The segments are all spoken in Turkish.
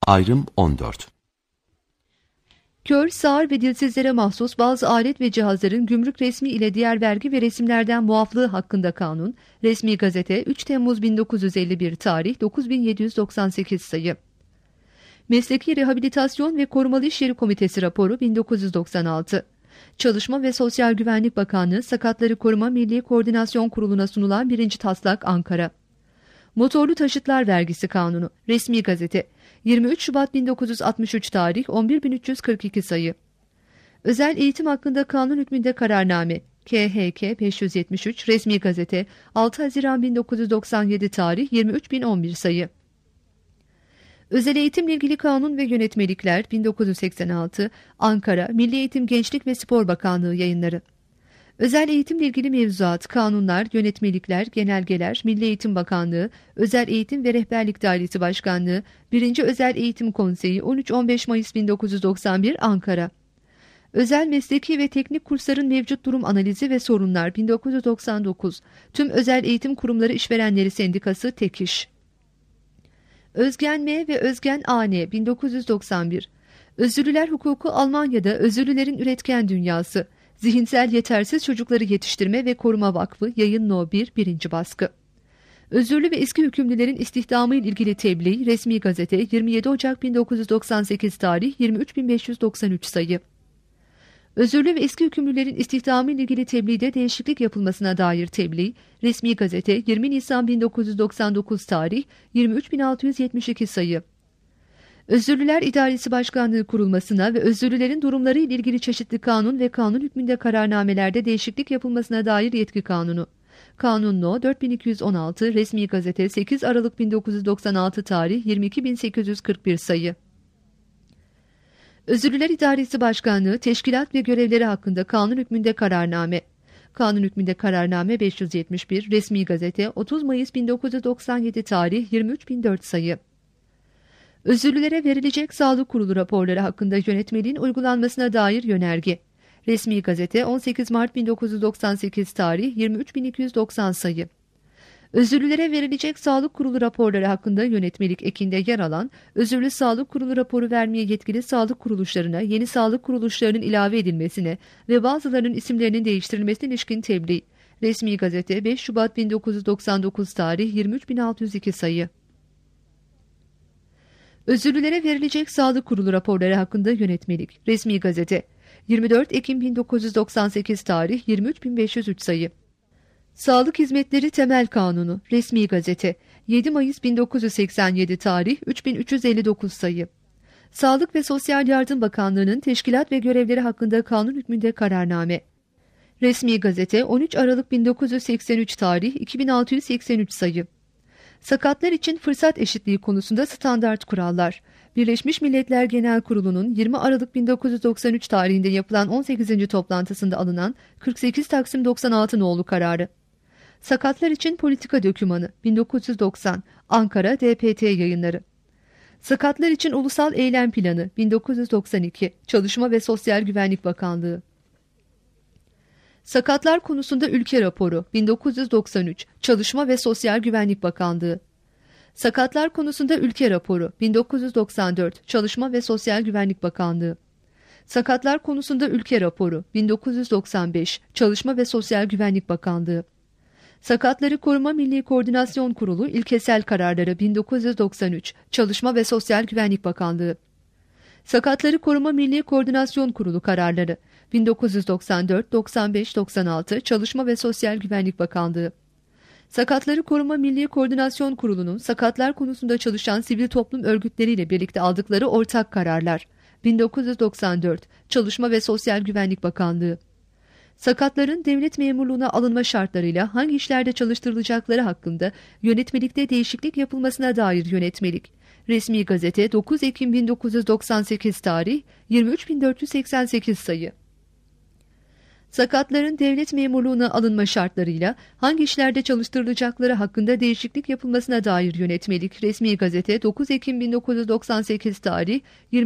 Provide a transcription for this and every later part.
Ayrım 14. Kör, sağır ve dilsizlere mahsus bazı alet ve cihazların gümrük resmi ile diğer vergi ve resimlerden muaflığı hakkında kanun, Resmi Gazete 3 Temmuz 1951 tarih 9798 sayı. Mesleki Rehabilitasyon ve Korumalı İş Yeri Komitesi raporu 1996. Çalışma ve Sosyal Güvenlik Bakanlığı Sakatları Koruma Milli Koordinasyon Kurulu'na sunulan 1. taslak Ankara. Motorlu Taşıtlar Vergisi Kanunu, Resmi Gazete 23 Şubat 1963 tarih 11342 sayı. Özel eğitim hakkında kanun hükmünde kararname, KHK 573, Resmi Gazete 6 Haziran 1997 tarih 23011 sayı. Özel eğitimle ilgili kanun ve yönetmelikler 1986, Ankara Milli Eğitim, Gençlik ve Spor Bakanlığı yayınları. Özel eğitimle ilgili mevzuat, kanunlar, yönetmelikler, genelgeler, Milli Eğitim Bakanlığı, Özel Eğitim ve Rehberlik Dairesi Başkanlığı, 1. Özel Eğitim Konseyi 13-15 Mayıs 1991 Ankara. Özel mesleki ve teknik kursların mevcut durum analizi ve sorunlar 1999, Tüm Özel Eğitim Kurumları İşverenleri Sendikası TEKİŞ. Özgen M ve Özgen AN 1991, Özürlüler Hukuku Almanya'da Özürlülerin Üretken Dünyası, Zihinsel Yetersiz Çocukları Yetiştirme ve Koruma Vakfı Yayın No. 1 1. baskı. Özürlü ve eski hükümlülerin istihdamı ile ilgili tebliğ, Resmi Gazete 27 Ocak 1998 tarih 23593 sayı. Özürlü ve eski hükümlülerin istihdamı ile ilgili tebliğde değişiklik yapılmasına dair tebliğ, Resmi Gazete 20 Nisan 1999 tarih 23672 sayı. Özürlüler İdaresi Başkanlığı kurulmasına ve özürlülerin durumları ile ilgili çeşitli kanun ve kanun hükmünde kararnamelerde değişiklik yapılmasına dair yetki kanunu. Kanun No. 4216, Resmi Gazete 8 Aralık 1996 tarih 22841 sayı. Özürlüler İdaresi Başkanlığı teşkilat ve görevleri hakkında kanun hükmünde kararname. Kanun hükmünde kararname 571, Resmi Gazete 30 Mayıs 1997 tarih 23004 sayı. Özürlülere verilecek sağlık kurulu raporları hakkında yönetmeliğin uygulanmasına dair yönerge. Resmi Gazete 18 Mart 1998 tarih 23290 sayı. Özürlülere verilecek sağlık kurulu raporları hakkında yönetmelik ekinde yer alan, özürlü sağlık kurulu raporu vermeye yetkili sağlık kuruluşlarına yeni sağlık kuruluşlarının ilave edilmesine ve bazılarının isimlerinin değiştirilmesine ilişkin tebliğ. Resmi Gazete 5 Şubat 1999 tarih 23602 sayı. Özürlülere verilecek sağlık kurulu raporları hakkında yönetmelik. Resmi Gazete 24 Ekim 1998 tarih 23503 sayı. Sağlık Hizmetleri Temel Kanunu, Resmi Gazete 7 Mayıs 1987 tarih 3359 sayı. Sağlık ve Sosyal Yardım Bakanlığı'nın teşkilat ve görevleri hakkında kanun hükmünde kararname. Resmi Gazete 13 Aralık 1983 tarih 2683 sayı. Sakatlar için fırsat eşitliği konusunda standart kurallar. Birleşmiş Milletler Genel Kurulu'nun 20 Aralık 1993 tarihinde yapılan 18. toplantısında alınan 48 Taksim 96 nolu kararı. Sakatlar için politika dokümanı 1990 Ankara DPT yayınları. Sakatlar için ulusal eylem planı 1992 Çalışma ve Sosyal Güvenlik Bakanlığı. Sakatlar konusunda ülke raporu 1993 Çalışma ve Sosyal Güvenlik Bakanlığı. Sakatlar konusunda ülke raporu 1994 Çalışma ve Sosyal Güvenlik Bakanlığı. Sakatlar konusunda ülke raporu 1995 Çalışma ve Sosyal Güvenlik Bakanlığı. Sakatları Koruma Milli Koordinasyon Kurulu ilkesel kararları 1993 Çalışma ve Sosyal Güvenlik Bakanlığı. Sakatları Koruma Milli Koordinasyon Kurulu kararları 1994, 95, 96 Çalışma ve Sosyal Güvenlik Bakanlığı. Sakatları Koruma Milli Koordinasyon Kurulu'nun sakatlar konusunda çalışan sivil toplum örgütleriyle birlikte aldıkları ortak kararlar 1994 Çalışma ve Sosyal Güvenlik Bakanlığı. Sakatların devlet memurluğuna alınma şartlarıyla hangi işlerde çalıştırılacakları hakkında yönetmelikte değişiklik yapılmasına dair yönetmelik. Resmi Gazete 9 Ekim 1998 tarih 23488 sayı. Sakatların devlet memurluğuna alınma şartlarıyla hangi işlerde çalıştırılacakları hakkında değişiklik yapılmasına dair yönetmelik. Resmi Gazete 9 Ekim 1998 tarih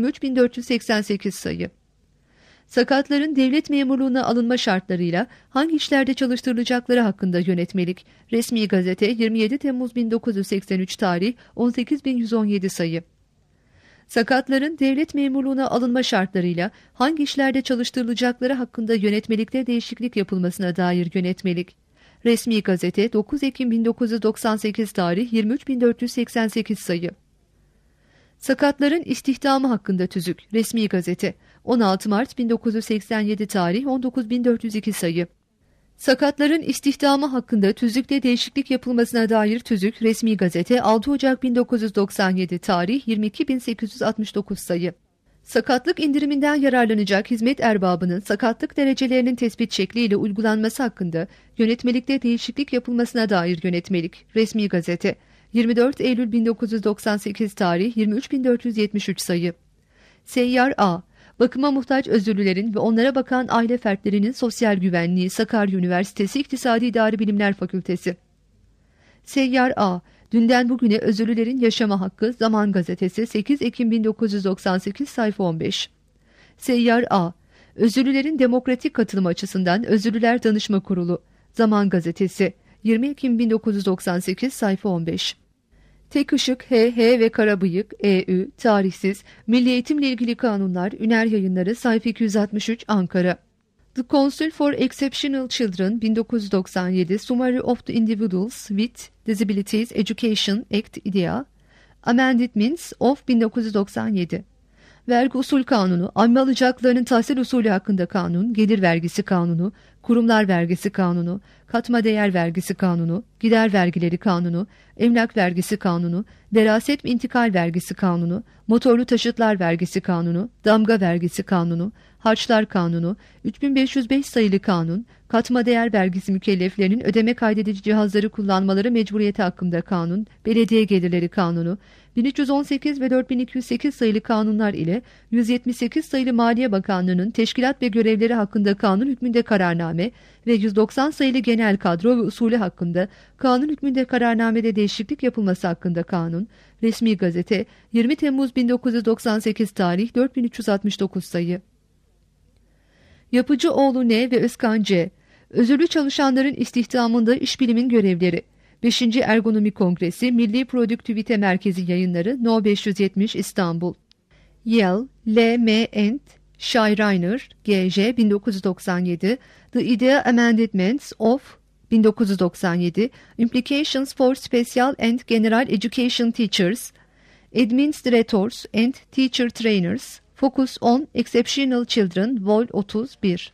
23488 sayı. Sakatların devlet memurluğuna alınma şartlarıyla hangi işlerde çalıştırılacakları hakkında yönetmelik. Resmi Gazete 27 Temmuz 1983 tarih 18117 sayı. Sakatların devlet memurluğuna alınma şartlarıyla hangi işlerde çalıştırılacakları hakkında yönetmelikte değişiklik yapılmasına dair yönetmelik. Resmi Gazete 9 Ekim 1998 tarih 23.488 sayı. Sakatların istihdamı hakkında tüzük. Resmi Gazete 16 Mart 1987 tarih 19.402 sayı. Sakatların istihdamı hakkında tüzükte değişiklik yapılmasına dair tüzük. Resmi Gazete 6 Ocak 1997 tarih 22.869 sayı. Sakatlık indiriminden yararlanacak hizmet erbabının sakatlık derecelerinin tespit şekliyle uygulanması hakkında yönetmelikte değişiklik yapılmasına dair yönetmelik. Resmi Gazete 24 Eylül 1998 tarih 23.473 sayı. Seyyar A. Bakıma muhtaç özürlülerin ve onlara bakan aile fertlerinin sosyal güvenliği, Sakarya Üniversitesi İktisadi İdari Bilimler Fakültesi. Seyyar A. Dünden bugüne özürlülerin yaşama hakkı. Zaman Gazetesi 8 Ekim 1998 sayfa 15. Seyyar A. Özürlülerin demokratik katılımı açısından Özürlüler Danışma Kurulu. Zaman Gazetesi 20 Ekim 1998 sayfa 15. Tek Işık H.H. ve Karabıyık E.Ü. Tarihsiz Milli Eğitimle ilgili kanunlar Üner Yayınları sayfa 263 Ankara. The Council for Exceptional Children 1997 Summary of the Individuals with Disabilities Education Act İDEA Amendments of 1997. Vergi Usul Kanunu, amme alacaklarının tahsil usulü hakkında kanun, gelir vergisi kanunu, kurumlar vergisi kanunu, katma değer vergisi kanunu, gider vergileri kanunu, emlak vergisi kanunu, veraset ve intikal vergisi kanunu, motorlu taşıtlar vergisi kanunu, damga vergisi kanunu, harçlar kanunu, 3505 sayılı kanun, katma değer vergisi mükelleflerinin ödeme kaydedici cihazları kullanmaları mecburiyeti hakkında kanun, belediye gelirleri kanunu, 1318 ve 4208 sayılı kanunlar ile 178 sayılı Maliye Bakanlığı'nın teşkilat ve görevleri hakkında kanun hükmünde kararname ve 190 sayılı genel kadro ve usulü hakkında kanun hükmünde kararnamede değişiklik yapılması hakkında kanun, Resmi Gazete 20 Temmuz 1998 tarih 4369 sayı. Yapıcıoğlu N. ve Özkan C. Özürlü çalışanların istihdamında işbilimin görevleri. 5. Ergonomi Kongresi Milli Produktivite Merkezi Yayınları No 570 İstanbul. Yale, L. M. and Schreiner, G.J. 1997, The IDEA Amendments of 1997, Implications for Special and General Education Teachers, Administrators and Teacher Trainers, Focus on Exceptional Children, Vol. 31.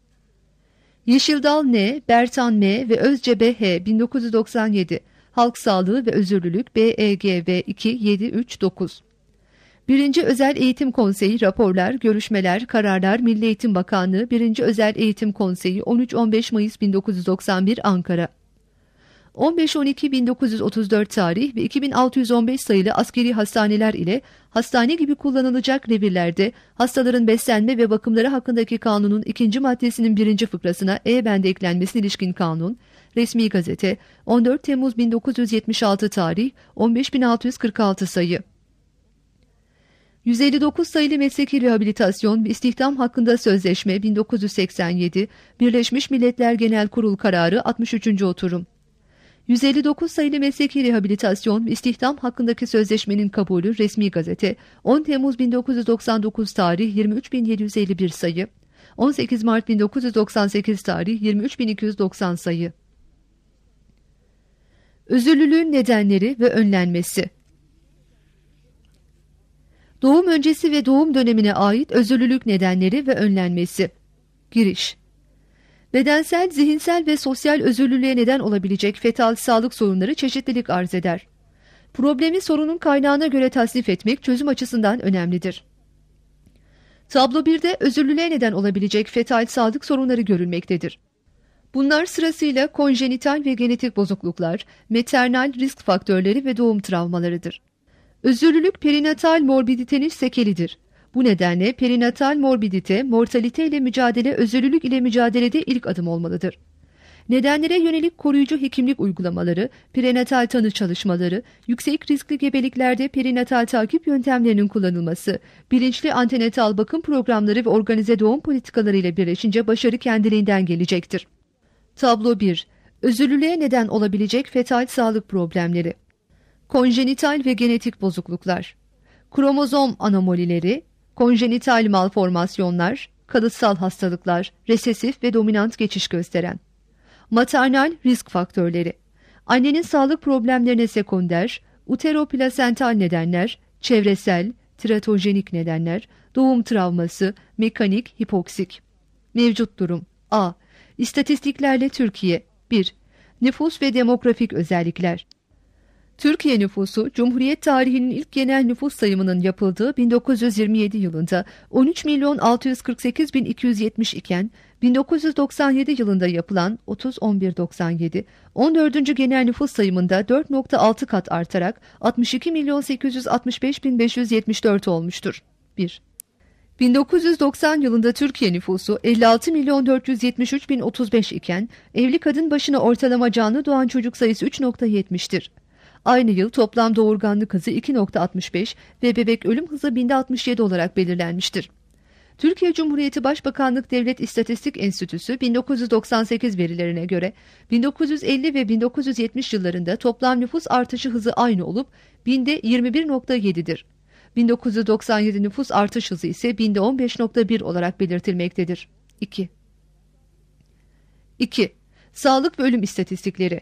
Yeşildal N, Bertan M ve Özcebe H 1997 Halk Sağlığı ve Özürlülük BEGV 2739. 1. Özel Eğitim Konseyi raporlar, görüşmeler, kararlar Milli Eğitim Bakanlığı 1. Özel Eğitim Konseyi 13-15 Mayıs 1991 Ankara. 15-12-1934 tarih ve 2615 sayılı askeri hastaneler ile hastane gibi kullanılacak revirlerde hastaların beslenme ve bakımları hakkındaki kanunun 2. maddesinin 1. fıkrasına E-bende eklenmesine ilişkin kanun, Resmi Gazete 14 Temmuz 1976 tarih 15646 sayı. 159 sayılı Mesleki Rehabilitasyon ve İstihdam Hakkında Sözleşme 1987 Birleşmiş Milletler Genel Kurul Kararı 63. Oturum. 159 sayılı Mesleki Rehabilitasyon ve İstihdam Hakkındaki Sözleşmenin kabulü Resmi Gazete 10 Temmuz 1999 tarih 23751 sayı 18 Mart 1998 tarih 23290 sayı. Özürlülüğün nedenleri ve önlenmesi. Doğum öncesi ve doğum dönemine ait özürlülük nedenleri ve önlenmesi. Giriş. Bedensel, zihinsel ve sosyal özürlülüğe neden olabilecek fetal sağlık sorunları çeşitlilik arz eder. Problemi sorunun kaynağına göre tasnif etmek çözüm açısından önemlidir. Tablo 1'de özürlülüğe neden olabilecek fetal sağlık sorunları görülmektedir. Bunlar sırasıyla konjenital ve genetik bozukluklar, maternal risk faktörleri ve doğum travmalarıdır. Özürlülük perinatal morbiditenin sekelidir. Bu nedenle perinatal morbidite, mortalite ile mücadele özürlülük ile mücadelede ilk adım olmalıdır. Nedenlere yönelik koruyucu hekimlik uygulamaları, prenatal tanı çalışmaları, yüksek riskli gebeliklerde perinatal takip yöntemlerinin kullanılması, bilinçli antenatal bakım programları ve organize doğum politikaları ile birleşince başarı kendiliğinden gelecektir. Tablo 1. Özürlülüğe neden olabilecek fetal sağlık problemleri. Konjenital ve genetik bozukluklar. kromozom anomalileri, konjenital malformasyonlar, kalıtsal hastalıklar, resesif ve dominant geçiş gösteren. Maternal risk faktörleri, annenin sağlık problemlerine sekonder, uteroplasental nedenler, çevresel, teratojenik nedenler, doğum travması, mekanik, hipoksik. Mevcut durum. A. İstatistiklerle Türkiye. 1. Nüfus ve demografik özellikler. Türkiye nüfusu, Cumhuriyet tarihinin ilk genel nüfus sayımının yapıldığı 1927 yılında 13.648.270 iken, 1997 yılında yapılan 30.1197, 14. genel nüfus sayımında 4.6 kat artarak 62.865.574 olmuştur. 1. 1990 yılında Türkiye nüfusu 56.473.035 iken, evli kadın başına ortalama canlı doğan çocuk sayısı 3.70'tir. Aynı yıl toplam doğurganlık hızı 2.65 ve bebek ölüm hızı binde 67 olarak belirlenmiştir. Türkiye Cumhuriyeti Başbakanlık Devlet İstatistik Enstitüsü 1998 verilerine göre 1950 ve 1970 yıllarında toplam nüfus artışı hızı aynı olup binde 21.7'dir. 1997 nüfus artış hızı ise binde 15.1 olarak belirtilmektedir. 2. Sağlık ve ölüm istatistikleri.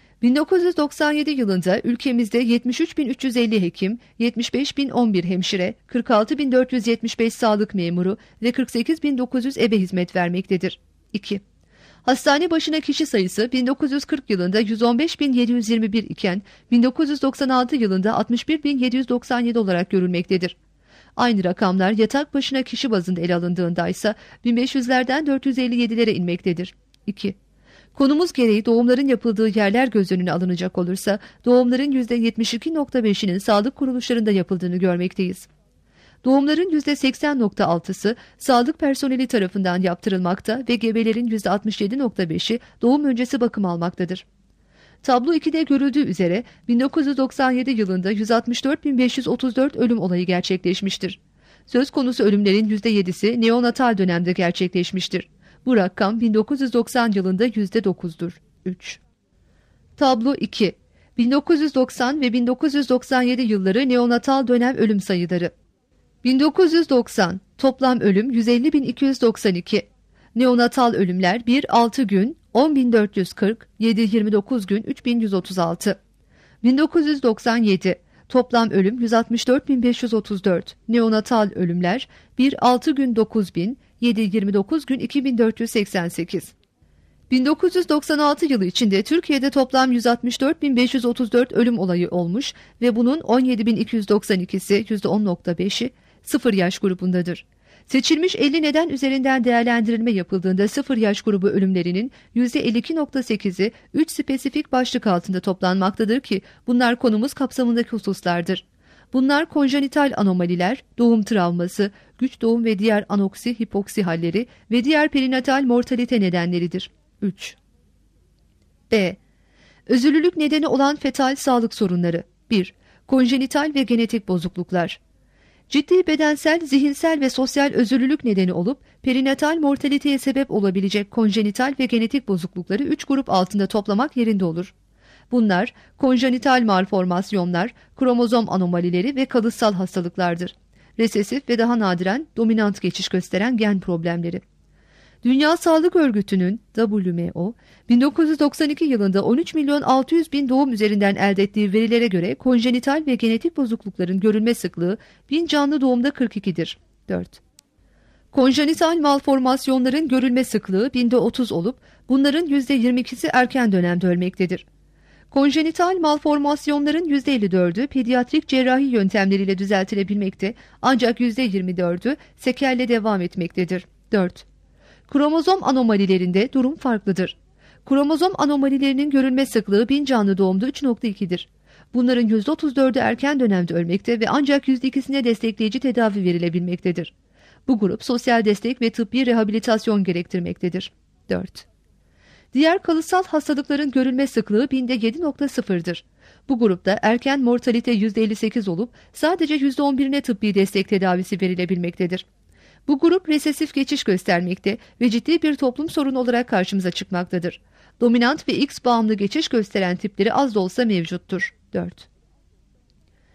1997 yılında ülkemizde 73.350 hekim, 75.011 hemşire, 46.475 sağlık memuru ve 48.900 ebe hizmet vermektedir. 2. Hastane başına kişi sayısı 1940 yılında 115.721 iken 1996 yılında 61.797 olarak görülmektedir. Aynı rakamlar yatak başına kişi bazında ele alındığında ise 1500'lerden 457'lere inmektedir. 2. Konumuz gereği doğumların yapıldığı yerler göz önüne alınacak olursa doğumların %72.5'inin sağlık kuruluşlarında yapıldığını görmekteyiz. Doğumların %80.6'sı sağlık personeli tarafından yaptırılmakta ve gebelerin %67.5'i doğum öncesi bakım almaktadır. Tablo 2'de görüldüğü üzere 1997 yılında 164.534 ölüm olayı gerçekleşmiştir. Söz konusu ölümlerin %7'si neonatal dönemde gerçekleşmiştir. Bu rakam 1990 yılında %9'dur. 3. Tablo 2. 1990 ve 1997 yılları neonatal dönem ölüm sayıları. 1990 toplam ölüm 150.292. Neonatal ölümler 1-6 gün 10.440, 7-29 gün 3.136. 1997 toplam ölüm 164.534. Neonatal ölümler 1-6 gün 9.000, 7-29 gün 2.488. 1996 yılı içinde Türkiye'de toplam 164.534 ölüm olayı olmuş ve bunun 17.292'si %10.5'i 0 yaş grubundadır. Seçilmiş 50 neden üzerinden değerlendirilme yapıldığında 0 yaş grubu ölümlerinin %52.8'i 3 spesifik başlık altında toplanmaktadır ki bunlar konumuz kapsamındaki hususlardır. Bunlar konjenital anomaliler, doğum travması, güç doğum ve diğer anoksi, hipoksi halleri ve diğer perinatal mortalite nedenleridir. 3. B. Özürlülük nedeni olan fetal sağlık sorunları. 1. Konjenital ve genetik bozukluklar. Ciddi bedensel, zihinsel ve sosyal özürlülük nedeni olup perinatal mortaliteye sebep olabilecek konjenital ve genetik bozuklukları 3 grup altında toplamak yerinde olur. Bunlar konjenital malformasyonlar, kromozom anomalileri ve kalıtsal hastalıklardır. Resesif ve daha nadiren dominant geçiş gösteren gen problemleri. Dünya Sağlık Örgütü'nün WHO 1992 yılında 13.600.000 doğum üzerinden elde ettiği verilere göre konjenital ve genetik bozuklukların görülme sıklığı 1000 canlı doğumda 42'dir. 4. Konjenital malformasyonların görülme sıklığı binde 30 olup bunların %22'si erken dönemde ölmektedir. Konjenital malformasyonların %54'ü pediatrik cerrahi yöntemleriyle düzeltilebilmekte ancak %24'ü sekerle devam etmektedir. 4. Kromozom anomalilerinde durum farklıdır. Kromozom anomalilerinin görülme sıklığı 1000 canlı doğumda 3.2'dir. Bunların %34'ü erken dönemde ölmekte ve ancak %2'sine destekleyici tedavi verilebilmektedir. Bu grup sosyal destek ve tıbbi rehabilitasyon gerektirmektedir. 4. Diğer kalıtsal hastalıkların görülme sıklığı binde 7.0'dır. Bu grupta erken mortalite %58 olup sadece %11'ine tıbbi destek tedavisi verilebilmektedir. Bu grup resesif geçiş göstermekte ve ciddi bir toplum sorunu olarak karşımıza çıkmaktadır. Dominant ve X bağımlı geçiş gösteren tipleri az da olsa mevcuttur. 4.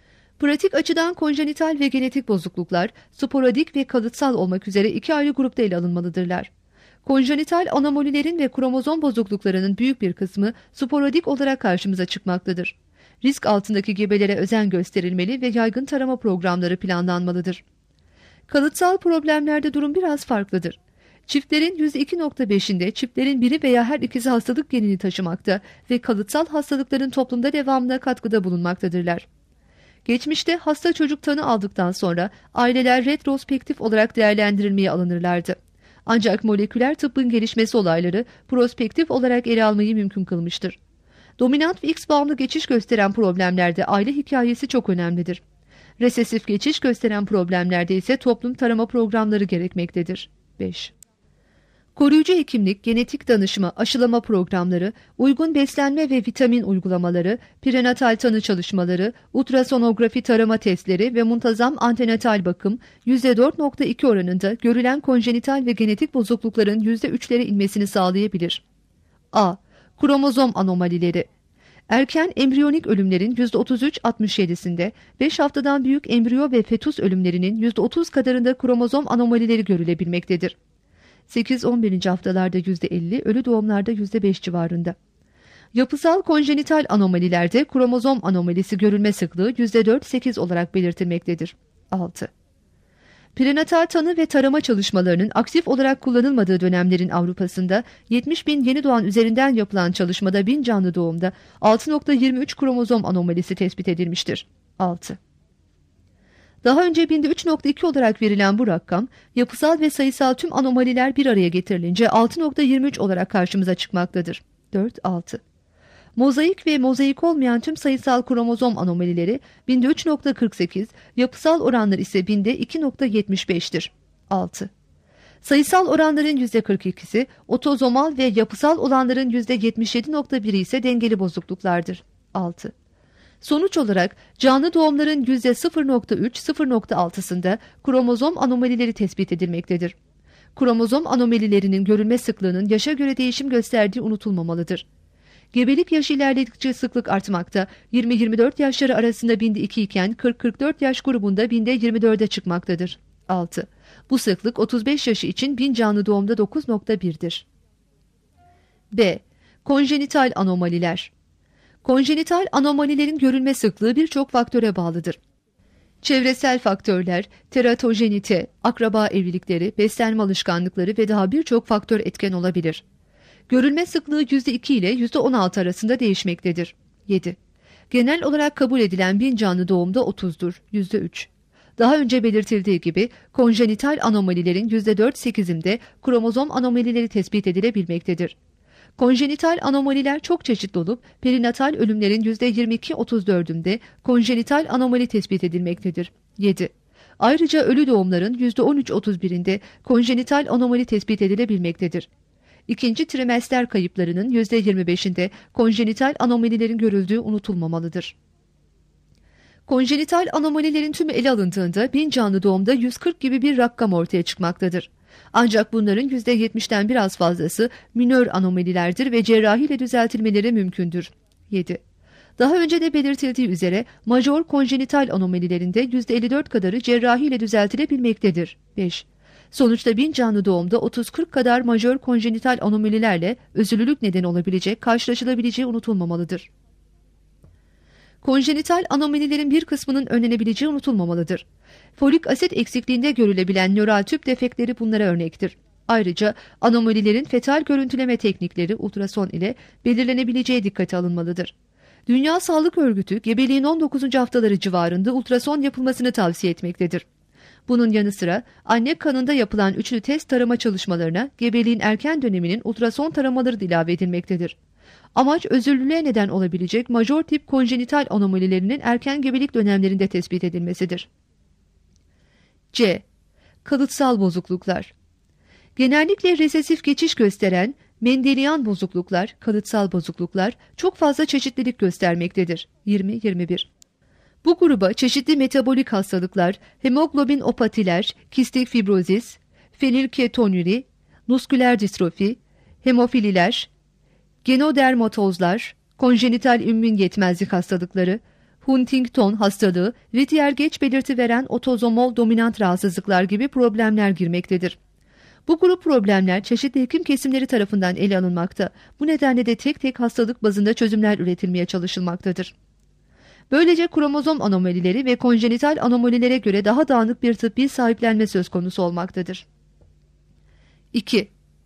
Pratik açıdan konjenital ve genetik bozukluklar, sporadik ve kalıtsal olmak üzere iki ayrı grupta ele alınmalıdırlar. Konjenital anomalilerin ve kromozom bozukluklarının büyük bir kısmı sporadik olarak karşımıza çıkmaktadır. Risk altındaki gebelere özen gösterilmeli ve yaygın tarama programları planlanmalıdır. Kalıtsal problemlerde durum biraz farklıdır. Çiftlerin %2.5'inde çiftlerin biri veya her ikisi hastalık genini taşımakta ve kalıtsal hastalıkların toplumda devamına katkıda bulunmaktadırlar. Geçmişte hasta çocuk tanı aldıktan sonra aileler retrospektif olarak değerlendirilmeye alınırlardı. Ancak moleküler tıbbın gelişmesi olayları prospektif olarak ele almayı mümkün kılmıştır. Dominant ve X bağımlı geçiş gösteren problemlerde aile hikayesi çok önemlidir. Resesif geçiş gösteren problemlerde ise toplum tarama programları gerekmektedir. 5. Koruyucu hekimlik, genetik danışma, aşılama programları, uygun beslenme ve vitamin uygulamaları, prenatal tanı çalışmaları, ultrasonografi tarama testleri ve muntazam antenatal bakım %4.2 oranında görülen konjenital ve genetik bozuklukların %3'lere inmesini sağlayabilir. A. Kromozom anomalileri. Erken embriyonik ölümlerin %33-67'sinde, 5 haftadan büyük embriyo ve fetüs ölümlerinin %30 kadarında kromozom anomalileri görülebilmektedir. 8-11. haftalarda %50, ölü doğumlarda %5 civarında. Yapısal konjenital anomalilerde kromozom anomalisi görülme sıklığı %4-8 olarak belirtilmektedir. 6. Prenatal tanı ve tarama çalışmalarının aktif olarak kullanılmadığı dönemlerin Avrupa'sında 70.000 yeni doğan üzerinden yapılan çalışmada 1000 canlı doğumda 6.23 kromozom anomalisi tespit edilmiştir. 6. Daha önce binde 3.2 olarak verilen bu rakam, yapısal ve sayısal tüm anomaliler bir araya getirilince 6.23 olarak karşımıza çıkmaktadır. 4-6. Mozaik ve mozaik olmayan tüm sayısal kromozom anomalileri binde 3.48, yapısal oranlar ise binde 2.75'tir. 6. Sayısal oranların %42'si, otozomal ve yapısal olanların %77.1'i ise dengeli bozukluklardır. 6. Sonuç olarak canlı doğumların %0.3-0.6'sında kromozom anomalileri tespit edilmektedir. Kromozom anomalilerinin görülme sıklığının yaşa göre değişim gösterdiği unutulmamalıdır. Gebelik yaşı ilerledikçe sıklık artmakta, 20-24 yaşları arasında binde 2 iken 40-44 yaş grubunda binde 24'e çıkmaktadır. 6. Bu sıklık 35 yaşı için 1000 canlı doğumda 9.1'dir. B. Konjenital anomaliler. Konjenital anomalilerin görülme sıklığı birçok faktöre bağlıdır. Çevresel faktörler, teratojenite, akraba evlilikleri, beslenme alışkanlıkları ve daha birçok faktör etken olabilir. Görülme sıklığı %2 ile %16 arasında değişmektedir. 7. Genel olarak kabul edilen 1000 canlı doğumda 30'dur, %3. Daha önce belirtildiği gibi konjenital anomalilerin %4-8'inde kromozom anomalileri tespit edilebilmektedir. Konjenital anomaliler çok çeşitli olup perinatal ölümlerin %22-34'ünde konjenital anomali tespit edilmektedir. 7. Ayrıca ölü doğumların %13-31'inde konjenital anomali tespit edilebilmektedir. İkinci trimester kayıplarının %25'inde konjenital anomalilerin görüldüğü unutulmamalıdır. Konjenital anomalilerin tümü ele alındığında 1000 canlı doğumda 140 gibi bir rakam ortaya çıkmaktadır. Ancak bunların %70'den biraz fazlası minör anomalilerdir ve cerrahiyle düzeltilmeleri mümkündür. 7. Daha önce de belirtildiği üzere major konjenital anomalilerinde %54 kadarı cerrahiyle düzeltilebilmektedir. 5. Sonuçta 1000 canlı doğumda 30-40 kadar majör konjenital anomalilerle özürlülük nedeni olabilecek karşılaşılabileceği unutulmamalıdır. Konjenital anomalilerin bir kısmının önlenebileceği unutulmamalıdır. Folik asit eksikliğinde görülebilen nöral tüp defektleri bunlara örnektir. Ayrıca anomalilerin fetal görüntüleme teknikleri ultrason ile belirlenebileceği dikkate alınmalıdır. Dünya Sağlık Örgütü gebeliğin 19. haftaları civarında ultrason yapılmasını tavsiye etmektedir. Bunun yanı sıra anne kanında yapılan üçlü test tarama çalışmalarına gebeliğin erken döneminin ultrason taramaları da ilave edilmektedir. Amaç özürlülüğe neden olabilecek major tip konjenital anomalilerinin erken gebelik dönemlerinde tespit edilmesidir. C. Kalıtsal bozukluklar. Genellikle resesif geçiş gösteren Mendelian bozukluklar, kalıtsal bozukluklar çok fazla çeşitlilik göstermektedir. 20-21. Bu gruba çeşitli metabolik hastalıklar, hemoglobinopatiler, kistik fibrozis, fenilketonuri, musküler distrofi, hemofililer, genodermatozlar, konjenital immün yetmezlik hastalıkları, Huntington hastalığı ve diğer geç belirti veren otozomal dominant rahatsızlıklar gibi problemler girmektedir. Bu grup problemler çeşitli hekim kesimleri tarafından ele alınmakta. Bu nedenle de tek tek hastalık bazında çözümler üretilmeye çalışılmaktadır. Böylece kromozom anomalileri ve konjenital anomalilere göre daha dağınık bir tıbbi sahiplenme söz konusu olmaktadır. 2.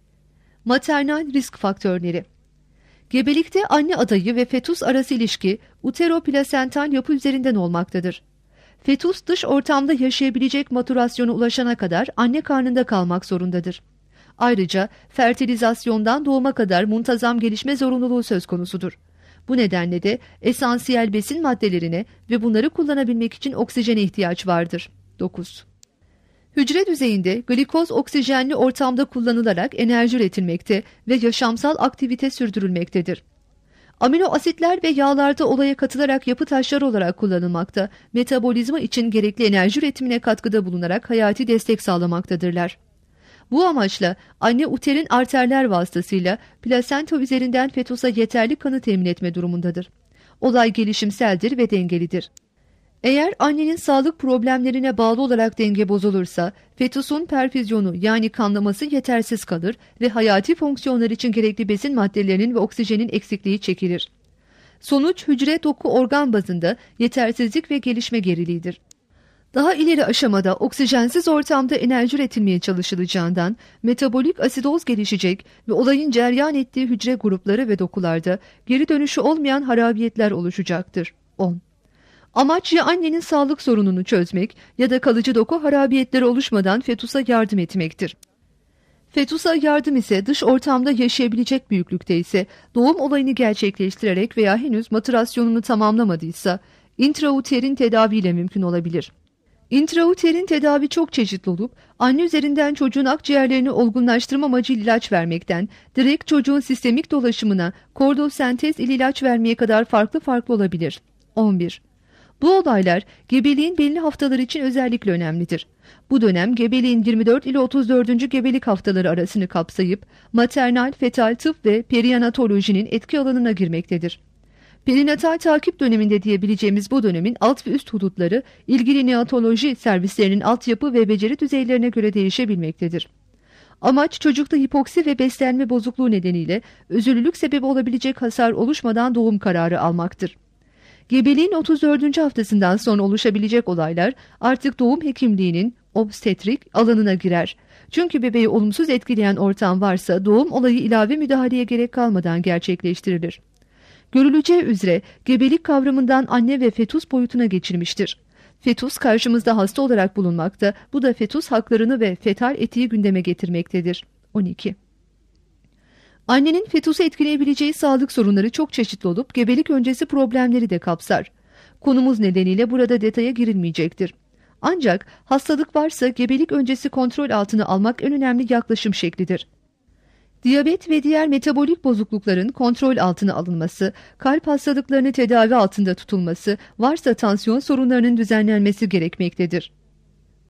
Maternal risk faktörleri. Gebelikte anne adayı ve fetus arası ilişki uteroplasental yapı üzerinden olmaktadır. Fetus dış ortamda yaşayabilecek maturasyona ulaşana kadar anne karnında kalmak zorundadır. Ayrıca fertilizasyondan doğuma kadar muntazam gelişme zorunluluğu söz konusudur. Bu nedenle de esansiyel besin maddelerine ve bunları kullanabilmek için oksijene ihtiyaç vardır. 9. Hücre düzeyinde glikoz oksijenli ortamda kullanılarak enerji üretilmekte ve yaşamsal aktivite sürdürülmektedir. Amino asitler ve yağlarda olaya katılarak yapı taşları olarak kullanılmakta, metabolizma için gerekli enerji üretimine katkıda bulunarak hayati destek sağlamaktadırlar. Bu amaçla anne uterin arterler vasıtasıyla plasenta üzerinden fetusa yeterli kanı temin etme durumundadır. Olay gelişimseldir ve dengelidir. Eğer annenin sağlık problemlerine bağlı olarak denge bozulursa, fetusun perfüzyonu yani kanlaması yetersiz kalır ve hayati fonksiyonlar için gerekli besin maddelerinin ve oksijenin eksikliği çekilir. Sonuç hücre doku organ bazında yetersizlik ve gelişme geriliğidir. Daha ileri aşamada oksijensiz ortamda enerji üretilmeye çalışılacağından metabolik asidoz gelişecek ve olayın cereyan ettiği hücre grupları ve dokularda geri dönüşü olmayan harabiyetler oluşacaktır. 10. Amaç ya annenin sağlık sorununu çözmek ya da kalıcı doku harabiyetleri oluşmadan fetusa yardım etmektir. Fetusa yardım ise dış ortamda yaşayabilecek büyüklükte ise doğum olayını gerçekleştirerek veya henüz maturasyonunu tamamlamadıysa intrauterin tedaviyle mümkün olabilir. İntrauterin tedavi çok çeşitli olup anne üzerinden çocuğun akciğerlerini olgunlaştırma amacıyla ilaç vermekten direkt çocuğun sistemik dolaşımına kordosentez ile ilaç vermeye kadar farklı olabilir. 11. Bu olaylar gebeliğin belli haftalar için özellikle önemlidir. Bu dönem gebeliğin 24 ile 34. gebelik haftaları arasını kapsayıp maternal, fetal tıp ve perianatolojinin etki alanına girmektedir. Perinatal takip döneminde diyebileceğimiz bu dönemin alt ve üst hudutları ilgili neonatoloji servislerinin altyapı ve beceri düzeylerine göre değişebilmektedir. Amaç çocukta hipoksi ve beslenme bozukluğu nedeniyle özürlülük sebebi olabilecek hasar oluşmadan doğum kararı almaktır. Gebeliğin 34. haftasından sonra oluşabilecek olaylar artık doğum hekimliğinin obstetrik alanına girer. Çünkü bebeği olumsuz etkileyen ortam varsa doğum olayı ilave müdahaleye gerek kalmadan gerçekleştirilir. Görüleceği üzere gebelik kavramından anne ve fetus boyutuna geçilmiştir. Fetus karşımızda hasta olarak bulunmakta, bu da fetus haklarını ve fetal etiği gündeme getirmektedir. 12. Annenin fetusu etkileyebileceği sağlık sorunları çok çeşitli olup gebelik öncesi problemleri de kapsar. Konumuz nedeniyle burada detaya girilmeyecektir. Ancak hastalık varsa gebelik öncesi kontrol altına almak en önemli yaklaşım şeklidir. Diyabet ve diğer metabolik bozuklukların kontrol altına alınması, kalp hastalıklarını tedavi altında tutulması, varsa tansiyon sorunlarının düzenlenmesi gerekmektedir.